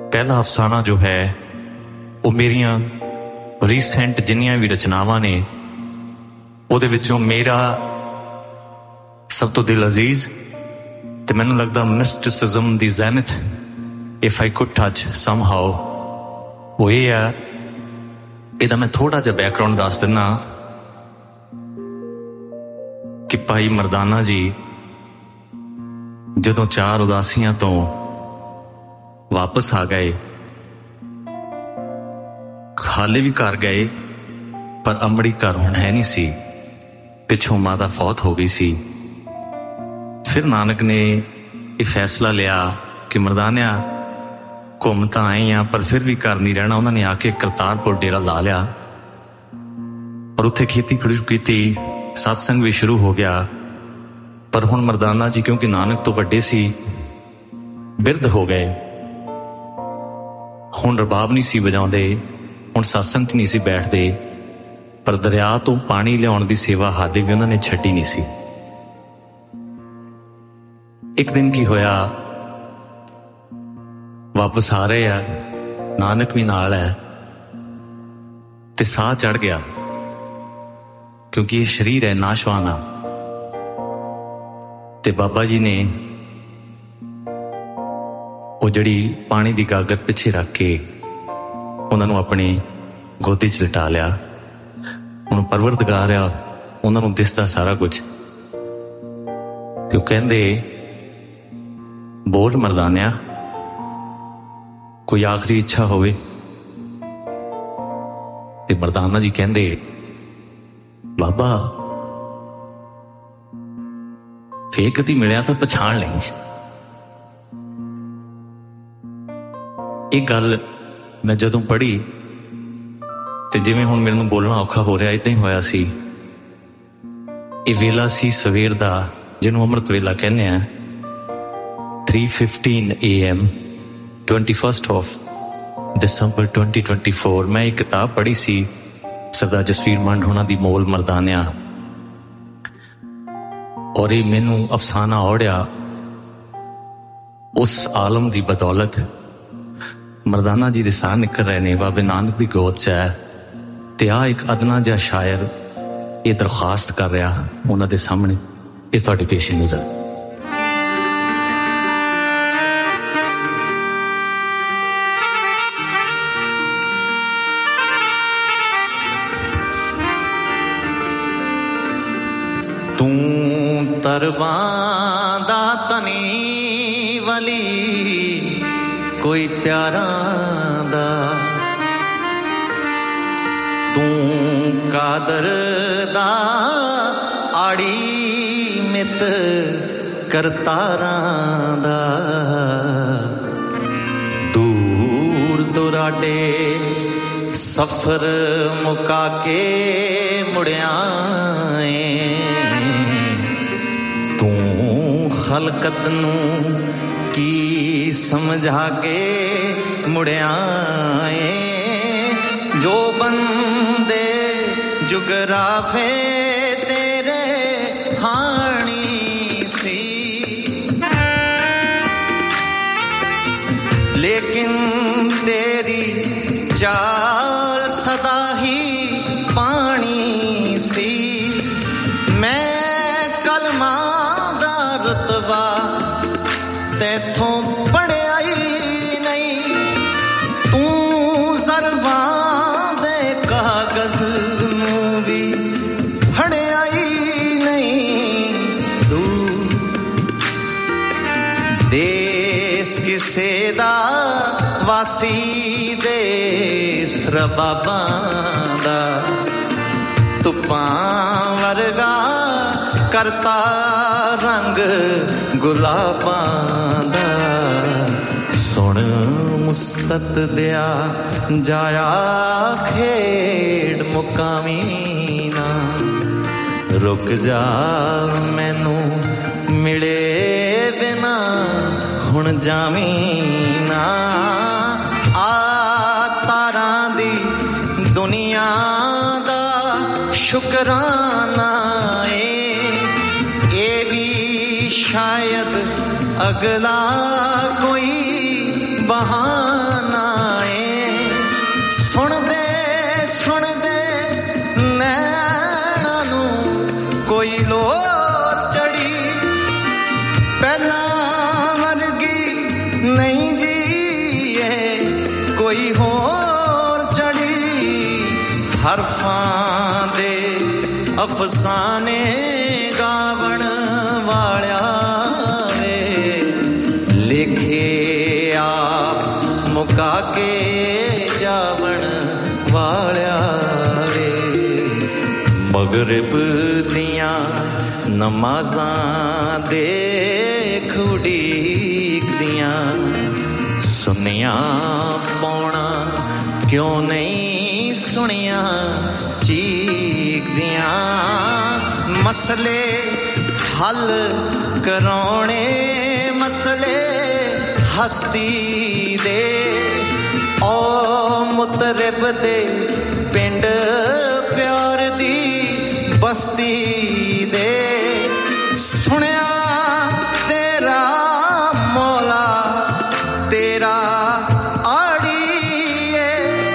ਪਹਿਲਾ ਅਫਸਾਨਾ ਜੋ ਹੈ ਉਹ ਮੇਰੀਆਂ ਰੀਸੈਂਟ ਜਿੰਨੀਆਂ ਵੀ ਰਚਨਾਵਾਂ ਨੇ ਉਹਦੇ ਵਿੱਚੋਂ ਮੇਰਾ ਸਭ ਤੋਂ ਦਿਲ ਅਜ਼ੀਜ਼ ਤੇ ਮੈਨੂੰ ਲੱਗਦਾ ਮਿਸਟਿਸਿਜ਼ਮ ਦੀ zenith if I could touch somehow ਉਹ ਇਹ ਆ। ਇਹਦਾ ਮੈਂ ਥੋੜ੍ਹਾ ਜਿਹਾ ਬੈਕਗਰਾਊਂਡ ਦੱਸ ਦਿੰਦਾ ਕਿ ਭਾਈ ਮਰਦਾਨਾ ਜੀ ਜਦੋਂ 4 ਉਦਾਸੀਆਂ ਤੋਂ ਵਾਪਸ ਆ ਗਏ, ਹਾਲੇ ਵੀ ਘਰ ਗਏ ਪਰ ਅੰਮੜੀ ਘਰ ਹੁਣ ਹੈ ਨਹੀਂ ਸੀ, ਪਿੱਛੋਂ ਮਾਤਾ ਫੌਤ ਹੋ ਗਈ ਸੀ। ਫਿਰ ਨਾਨਕ ਨੇ ਇਹ ਫੈਸਲਾ ਲਿਆ ਕਿ ਮਰਦਾਨਿਆ ਘੁੰਮ ਤਾਂ ਆਏ ਆ ਪਰ ਫਿਰ ਵੀ ਘਰ ਨਹੀਂ ਰਹਿਣਾ। ਉਹਨਾਂ ਨੇ ਆ ਕੇ ਕਰਤਾਰਪੁਰ ਡੇਰਾ ਲਾ ਲਿਆ ਔਰ ਉੱਥੇ ਖੇਤੀ ਸ਼ੁਰੂ ਕੀਤੀ, ਸਤਸੰਗ ਵੀ ਸ਼ੁਰੂ ਹੋ ਗਿਆ। ਪਰ ਹੁਣ ਮਰਦਾਨਾ ਜੀ ਕਿਉਂਕਿ ਨਾਨਕ ਤੋਂ ਵੱਡੇ ਸੀ, ਬਿਰਧ ਹੋ ਗਏ, ਹੁਣ ਰਬਾਬ ਨਹੀਂ ਸੀ ਵਜਾਉਂਦੇ, ਹੁਣ ਸਤਸੰਗ 'ਚ ਨਹੀਂ ਸੀ ਬੈਠਦੇ, ਪਰ ਦਰਿਆ ਤੋਂ ਪਾਣੀ ਲਿਆਉਣ ਦੀ ਸੇਵਾ ਹਾਲੇ ਵੀ ਉਹਨਾਂ ਨੇ ਛੱਡੀ ਨਹੀਂ ਸੀ। ਇੱਕ ਦਿਨ ਕੀ ਹੋਇਆ, ਵਾਪਸ ਆ ਰਹੇ ਆ, ਨਾਨਕ ਵੀ ਨਾਲ ਹੈ ਤੇ ਸਾਹ ਚੜ ਗਿਆ ਕਿਉਂਕਿ ਇਹ ਸਰੀਰ ਹੈ ਨਾਸ਼ਵਾਨ ਆ। ਤੇ ਬਾਬਾ ਜੀ ਨੇ ਉਹ ਜਿਹੜੀ ਪਾਣੀ ਦੀ ਗਾਗਰ ਪਿੱਛੇ ਰੱਖ ਕੇ ਉਹਨਾਂ ਨੂੰ ਆਪਣੀ ਗੋਦੀ 'ਚ ਲਿਟਾ ਲਿਆ। ਹੁਣ ਪਰਵਰਦਗਾਰ ਆ, ਉਹਨਾਂ ਨੂੰ ਦਿਸਦਾ ਸਾਰਾ ਕੁਝ। ਤੇ ਉਹ ਕਹਿੰਦੇ ਬੋਲ ਮਰਦਾਨਿਆ, ਕੋਈ ਆਖਰੀ ਇੱਛਾ ਹੋਵੇ। ਤੇ ਮਰਦਾਨਾ ਜੀ ਕਹਿੰਦੇ ਬਾਬਾ ਫੇਰ ਕਦੀ ਮਿਲਿਆ ਤਾਂ ਪਛਾਣ ਲਈ। ਇਹ ਗੱਲ ਮੈਂ ਜਦੋਂ ਪੜ੍ਹੀ ਤੇ ਜਿਵੇਂ ਹੁਣ ਮੈਨੂੰ ਬੋਲਣਾ ਔਖਾ ਹੋ ਰਿਹਾ, ਏਦਾਂ ਹੀ ਹੋਇਆ ਸੀ। ਇਹ ਵੇਲਾ ਸੀ ਸਵੇਰ ਦਾ ਜਿਹਨੂੰ ਅੰਮ੍ਰਿਤ ਵੇਲਾ ਕਹਿੰਦੇ ਆ। 3:15 AM 21 ਦਸੰਬਰ 2024। ਮੈਂ ਇੱਕ ਕਿਤਾਬ ਪੜ੍ਹੀ ਸੀ ਸਰਦਾਰ ਜਸਵੀਰ ਮੰਡ ਹੋਣਾ ਦੀ, ਮੋਲ ਮਰਦਾਨਿਆ, ਔਰ ਇਹ ਮੈਨੂੰ ਅਫਸਾਨਾ ਔੜਿਆ ਉਸ ਆਲਮ ਦੀ ਬਦੌਲਤ। ਮਰਦਾਨਾ ਜੀ ਦੇ ਸਾਹ ਨਿਕਲ ਰਹੇ ਨੇ, ਬਾਬੇ ਨਾਨਕ ਦੀ ਗੋਦ 'ਚ ਹੈ ਤੇ ਆਹ ਇੱਕ ਅਦਨਾ ਜਿਹਾ ਸ਼ਾਇਰ ਇਹ ਦਰਖਾਸਤ ਕਰ ਰਿਹਾ ਉਹਨਾਂ ਦੇ ਸਾਹਮਣੇ। ਇਹ ਤੁਹਾਡੇ ਪੇਸ਼ ਨਜ਼ਰ। ਤੂੰ ਤਰਬਾਂ ਦਾ ਤਨੀ ਵਲੀ ਕੋਈ ਪਿਆਰਾਂ ਦਾ, ਤੂੰ ਕਾਦਰ ਦਾ ਆੜੀ ਮਿੱਤ ਕਰਤਾਰਾਂ ਦਾ। ਦੂਰ ਦੁਰਾਡੇ ਸਫ਼ਰ ਮੁਕਾ ਕੇ ਮੁੜਿਆ ਏ, ਤੂੰ ਖਲਕਤ ਨੂੰ ਕੀ ਸਮਝਾ ਕੇ ਮੁੜਿਆ ਏ। ਜੋ ਬੰਦੇ ਜੁਗਰਾਫੇ ਤੇਰੇ ਹਾਣੀ ਸੀ, ਲੇਕਿਨ ਤੇਰੀ ਚਾਲ ਸਦਾ ਹੀ ਪਾਣੀ ਸੀ। ਮੈਂ ਕਲਮਾ ਦਾ ਰੁਤਬਾ ਤੈਥੋਂ ਪੜਿਆ ਹੀ ਨਹੀਂ, ਤੂੰ ਜ਼ਰਬਾਂ ਦੇ ਕਾਗਜ਼ ਨੂੰ ਵੀ ਫੜਿਆ ਹੀ ਨਹੀਂ। ਦੇਸ ਕਿਸੇ ਦਾ ਵਾਸੀ ਦੇਸ ਰਬਾਬਾਂ ਦਾ, ਧੁੱਪਾਂ ਵਰਗਾ ਕਰਤਾ ਰੰਗ ਗੁਲਾਬਾਂ ਦਾ। ਸੁਣ ਮੁਸਤਤ ਦਿਆ ਜਾਇਆ ਖੇਡ ਮੁਕਾਮੀ ਨਾ, ਰੁਕ ਜਾ ਮੈਨੂੰ ਮਿਲੇ ਬਿਨਾ ਹੁਣ ਜਾਵੀਂ ਨਾ। ਆ ਤਾਰਾਂ ਦੀ ਦੁਨੀਆ ਦਾ ਸ਼ੁਕਰਾਨਾ ਏ, ਇਹ ਵੀ ਸ਼ਾਇਦ ਅਗਲਾ ਕੋਈ ਬਹਾਨਾ ਕੋਈ ਹੋਰ ਚੜੀ ਹਰਫਾਂ ਦੇ ਅਫਸਾਨੇ ਗਾਵਣ ਵਾਲਿਆ ਵੇ ਲਿਖੇ ਆਪ ਮੁਕਾ ਕੇ ਜਾਵਣ ਵਾਲਿਆ ਵੇ ਮਗਰਿਬ ਦੀਆਂ ਨਮਾਜ਼ਾਂ ਦੇਖ ਉਡੀਕਦੀਆਂ ਸੁਣੀਆਂ ਪੌਣਾ ਕਿਉਂ ਨਹੀਂ ਸੁਣੀਆਂ ਚੀਕਦੀਆਂ ਮਸਲੇ ਹੱਲ ਕਰਾਉਣੇ ਮਸਲੇ ਹਸਤੀ ਦੇ ਓ ਮੁਤਰਿਬ ਦੇ ਪਿੰਡ ਪਿਆਰ ਦੀ ਬਸਤੀ ਦੇ ਸੁਣਿਆ ਤੇਰਾ ਮੌਲਾ ਤੇਰਾ ਆੜੀਏ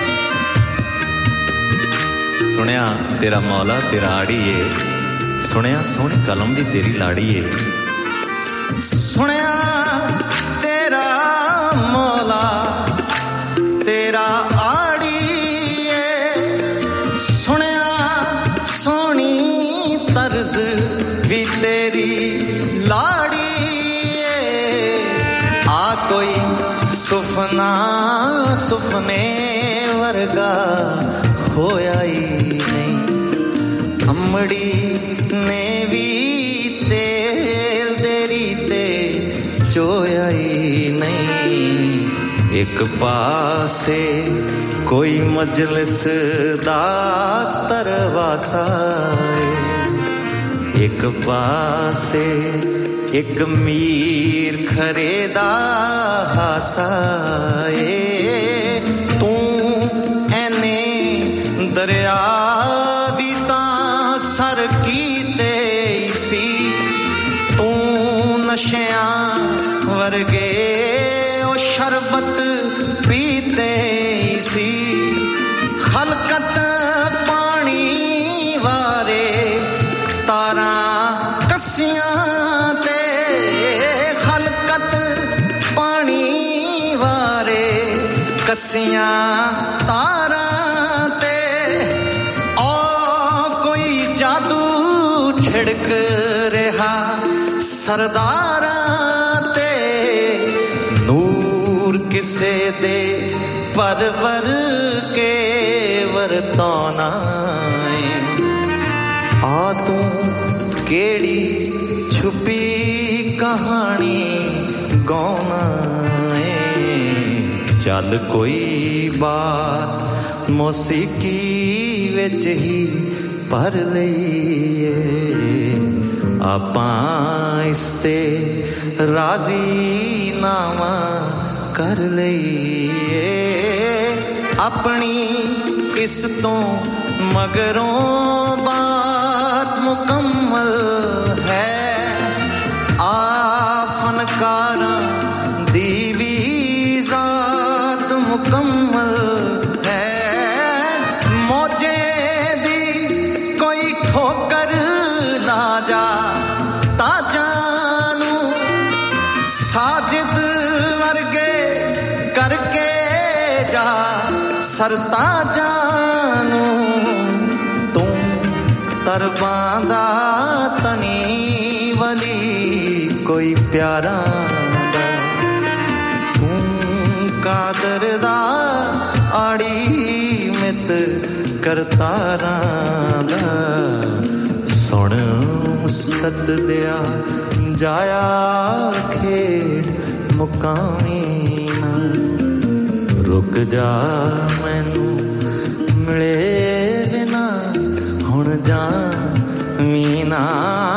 ਸੁਣਿਆ ਤੇਰਾ ਮੌਲਾ ਤੇਰਾ ਆੜੀਏ ਸੁਣਿਆ ਸੋਹਣੀ ਕਲਮ ਵੀ ਤੇਰੀ ਲਾੜੀਏ ਸੁਣਿਆ ਤੇਰਾ ਮੌਲਾ ਤੇਰਾ ਆੜੀਏ ਸੁਣਿਆ ਸੋਹਣੀ ਤਰਜ਼ ਵੀ ਤੇਰੀ ਲਾੜੀਏ ਆ ਕੋਈ ਸੁਫਨਾ ਸੁਫਨੇ ਵਰਗਾ ਹੋਇਆ ਹੀ ਨਹੀਂ ਅੰਮੜੀ ਨੇ ਵੀ ਤੇਲ ਤੇਰੀ ਤੇ ਚੋਇਆ ਹੀ ਨਹੀਂ ਇੱਕ ਪਾਸੇ ਕੋਈ ਮਜਲਿਸ ਦਾ ਤਰਵਾਸਾ ਇੱਕ ਪਾਸੇ ਇੱਕ ਮੀਰ ਖਰੇ ਦਾ ਹਾਸਾ ਏ ਤੂੰ ਐਨੇ ਦਰਿਆ ਵੀ ਤਾਂ ਸਰ ਕੀਤੇ ਸੀ ਤੂੰ ਨਸ਼ਿਆਂ ਵਰਗੇ ਉਹ ਸ਼ਰਬਤ ਪੀਤੇ ਸੀ ਖਲਕਤ ਪਾਣੀ ਵਾਰੇ ਤਾਰਾਂ ਕੱਸੀਆਂ ਤੇ ਖਲਕਤ ਪਾਣੀ ਵਾਰੇ ਕੱਸੀਆਂ ਤਾਰਾਂ ਤੇ ਓ ਕੋਈ ਜਾਦੂ ਛਿੜਕ ਰਿਹਾ ਸਰਦਾਰਾਂ ਤੇ ਨੂਰ ਕਿਸੇ ਦੇ ਪਰ ਵਰ ਕੇ ਵਰਤਾਉਣਾ ਆ ਤੂੰ ਕਿਹੜੀ ਛੁਪੀ ਕਹਾਣੀ ਗਾਉਣਾ ਏ ਚੱਲ ਕੋਈ ਬਾਤ ਮੌਸੀਕੀ ਵਿੱਚ ਹੀ ਭਰ ਲਈਏ ਆਪਾਂ ਇਸ ਤੇ ਰਾਜ਼ੀ ਨਾਮਾ ਕਰ ਲਈਏ ਆਪਣੀ ਇਸ ਤੋਂ ਮਗਰੋਂ ਬਾਤ ਮੁਕੰਮਲ ਹੈ ਆ ਫਨਕਾਰਾਂ ਦੀ ਵੀ ਜ਼ਾਤ ਮੁਕੰਮਲ ਹੈ ਮੌਜੇ ਦੀ ਕੋਈ ਠੋਕਰ ਨਾ ਜਾ ਤਾਜਾਂ ਨੂੰ ਸਾਜਿਦ ਵਰਗੇ ਕਰਕੇ ਜਾ ਸਰਤਾਜਾਂ ਨੂੰ ਤੂੰ ਤਰਬਾਂ ਦਾ ਤਨੀ ਵਲੀ ਕੋਈ ਪਿਆਰਾ ਦਾ ਤੂੰ ਕਾਦਰ ਦਾ ਆੜੀ ਮਿੱਤ ਕਰਤਾਰਾਂ ਦਾ ਸੁਣ ਮੁਸਤਤ ਦਿਆ ਜਾਇਆ ਖੇਡ ਮੁਕਾਮੀ ਨਾ ਰੁਕ ਜਾ ਮੈਨੂੰ ਮਿਲੇ ਬਿਨਾ ਹੁਣ ਜਾ ਮੀਨਾ